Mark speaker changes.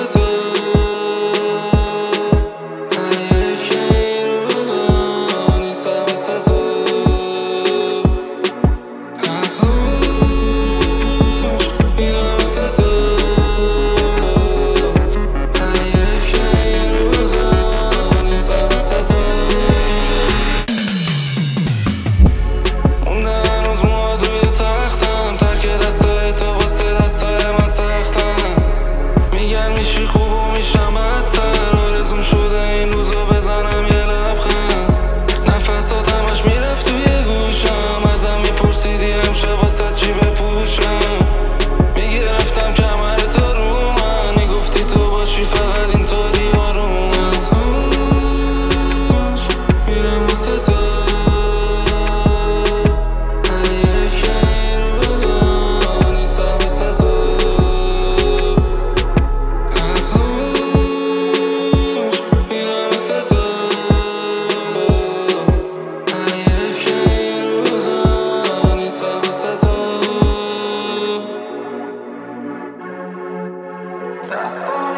Speaker 1: تو حریف که این روزا نیستم مثل تو از هوش میرم مثل تو حریف که این روزا نیستم مثل تو مونده هنوز موها توی تختم ترک دستای تو واسه دستای من سختم میگن میشی خوب و میشم بدتر آرزوم شده این روزو بزنم یه لبخند نفسات همش میرفت توی گوشم ازم میپرسیدی امشب واسه چی بپوشم میگرفتم کمر تو رو من میگفتی تو باشی فقط اینطوری آروم از هوش میرم واسه تو حریف که این روزا نیستم مثل تو از هوش میرم مثل تو حریف که این روزا نیستم مثل تو دستم